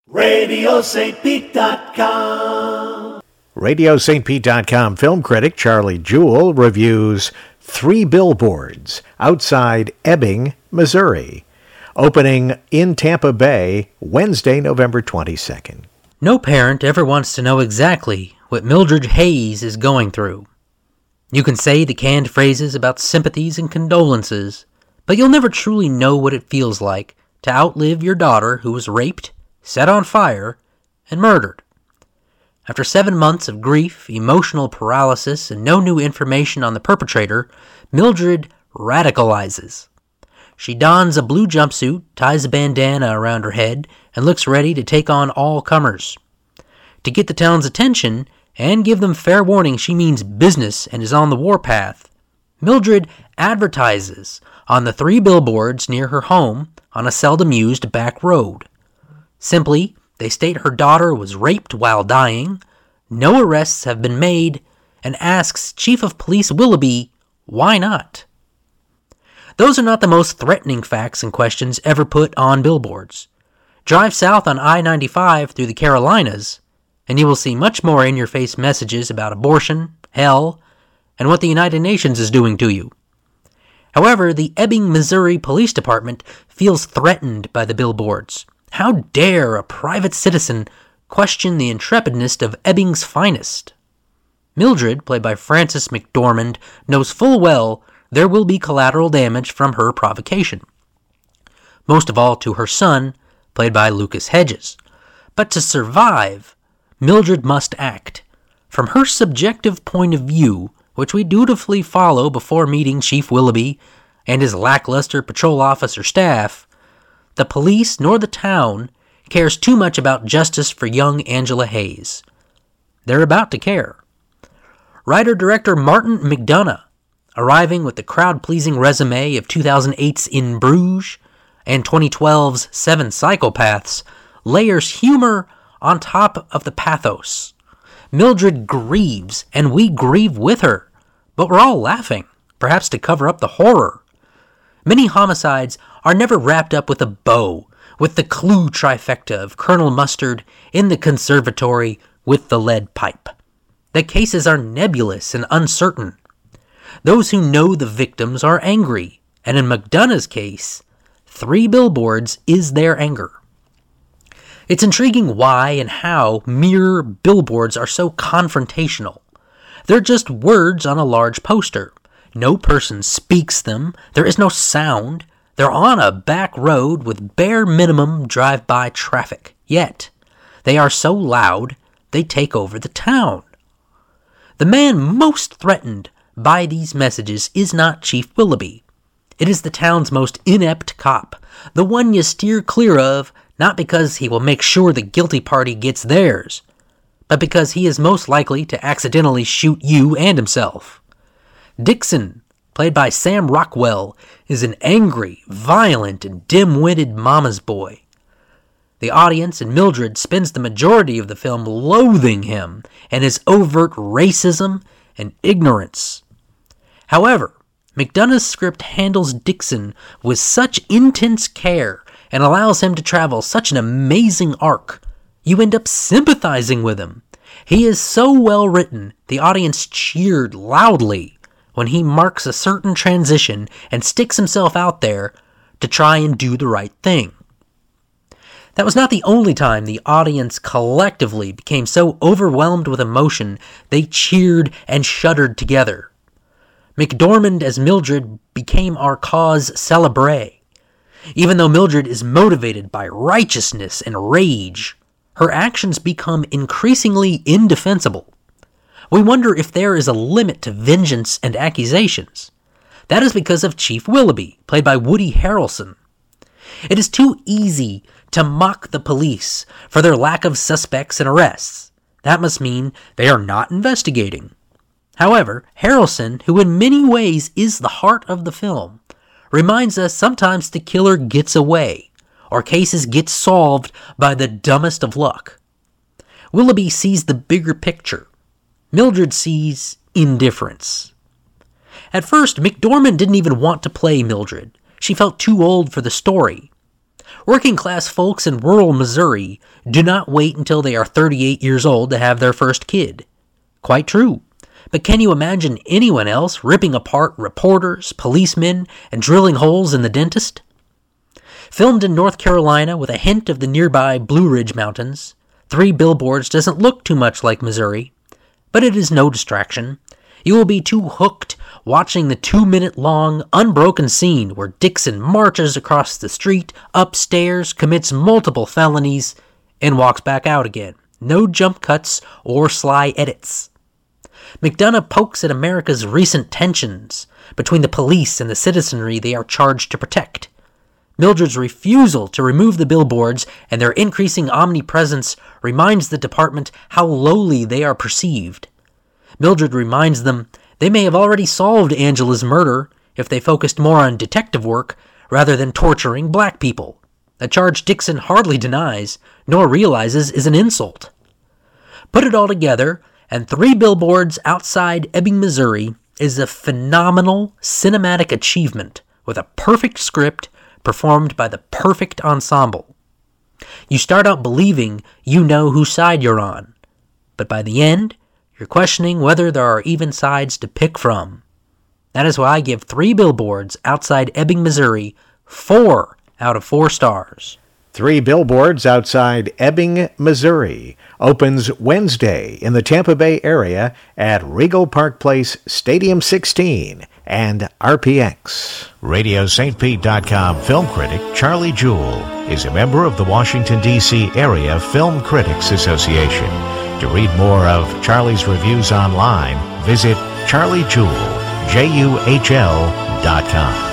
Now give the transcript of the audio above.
RadioSt.Pete.com. RadioSt.Pete.com film critic Charlie Jewell reviews Three Billboards Outside Ebbing, Missouri, opening in Tampa Bay Wednesday, November 22nd. No parent ever wants to know exactly what Mildred Hayes is going through. You can say the canned phrases about sympathies and condolences, but you'll never truly know what it feels like to outlive your daughter who was raped, set on fire, and murdered. After 7 months of grief, emotional paralysis, and no new information on the perpetrator, Mildred radicalizes. She dons a blue jumpsuit, ties a bandana around her head, and looks ready to take on all comers. To get the town's attention and give them fair warning she means business and is on the warpath, Mildred advertises on the 3 billboards near her home on a seldom used back road. Simply, they state her daughter was raped while dying, no arrests have been made, and asks Chief of Police Willoughby, why not? Those are not the most threatening facts and questions ever put on billboards. Drive south on I-95 through the Carolinas, and you will see much more in-your-face messages about abortion, hell, and what the United Nations is doing to you. However, the Ebbing, Missouri Police Department feels threatened by the billboards. How dare a private citizen question the intrepidness of Ebbing's finest? Mildred, played by Frances McDormand, knows full well there will be collateral damage from her provocation. Most of all to her son, played by Lucas Hedges. But to survive, Mildred must act. From her subjective point of view, which we dutifully follow before meeting Chief Willoughby and his lackluster patrol officer staff, the police nor the town cares too much about justice for young Angela Hayes. They're about to care. Writer-director Martin McDonagh, arriving with the crowd-pleasing resume of 2008's In Bruges and 2012's Seven Psychopaths, layers humor on top of the pathos. Mildred grieves, and we grieve with her, but we're all laughing, perhaps to cover up the horror. Many homicides are never wrapped up with a bow, with the clue trifecta of Colonel Mustard in the conservatory with the lead pipe. The cases are nebulous and uncertain. Those who know the victims are angry, and in McDonagh's case, 3 billboards is their anger. It's intriguing why and how mere billboards are so confrontational. They're just words on a large poster. No person speaks them. There is no sound. They're on a back road with bare minimum drive-by traffic. Yet, they are so loud, they take over the town. The man most threatened by these messages is not Chief Willoughby. It is the town's most inept cop, the one you steer clear of, not because he will make sure the guilty party gets theirs, but because he is most likely to accidentally shoot you and himself. Dixon, played by Sam Rockwell, is an angry, violent, and dim-witted mama's boy. The audience and Mildred spends the majority of the film loathing him and his overt racism and ignorance. However, McDonagh's script handles Dixon with such intense care and allows him to travel such an amazing arc, you end up sympathizing with him. He is so well written, the audience cheered loudly when he marks a certain transition and sticks himself out there to try and do the right thing. That was not the only time the audience collectively became so overwhelmed with emotion they cheered and shuddered together. McDormand as Mildred became our cause célèbre. Even though Mildred is motivated by righteousness and rage, her actions become increasingly indefensible. We wonder if there is a limit to vengeance and accusations. That is because of Chief Willoughby, played by Woody Harrelson. It is too easy to mock the police for their lack of suspects and arrests. That must mean they are not investigating. However, Harrelson, who in many ways is the heart of the film, reminds us sometimes the killer gets away, or cases get solved by the dumbest of luck. Willoughby sees the bigger picture. Mildred sees indifference. At first, McDormand didn't even want to play Mildred. She felt too old for the story. Working class folks in rural Missouri do not wait until they are 38 years old to have their first kid. Quite true. But can you imagine anyone else ripping apart reporters, policemen, and drilling holes in the dentist? Filmed in North Carolina with a hint of the nearby Blue Ridge Mountains, Three Billboards doesn't look too much like Missouri, but it is no distraction. You will be too hooked watching the 2-minute-long, unbroken scene where Dixon marches across the street, upstairs, commits multiple felonies, and walks back out again. No jump cuts or sly edits. McDonough pokes at America's recent tensions between the police and the citizenry they are charged to protect. Mildred's refusal to remove the billboards and their increasing omnipresence reminds the department how lowly they are perceived. Mildred reminds them they may have already solved Angela's murder if they focused more on detective work rather than torturing black people, a charge Dixon hardly denies nor realizes is an insult. Put it all together, and Three Billboards Outside Ebbing, Missouri is a phenomenal cinematic achievement with a perfect script performed by the perfect ensemble. You start out believing you know whose side you're on, but by the end, you're questioning whether there are even sides to pick from. That is why I give Three Billboards Outside Ebbing, Missouri 4 out of 4 stars. Three Billboards Outside Ebbing, Missouri opens Wednesday in the Tampa Bay area at Regal Park Place Stadium 16 and RPX. RadioSt.Pete.com film critic Charlie Jewell is a member of the Washington, D.C. Area Film Critics Association. To read more of Charlie's reviews online, visit charliejewell.com.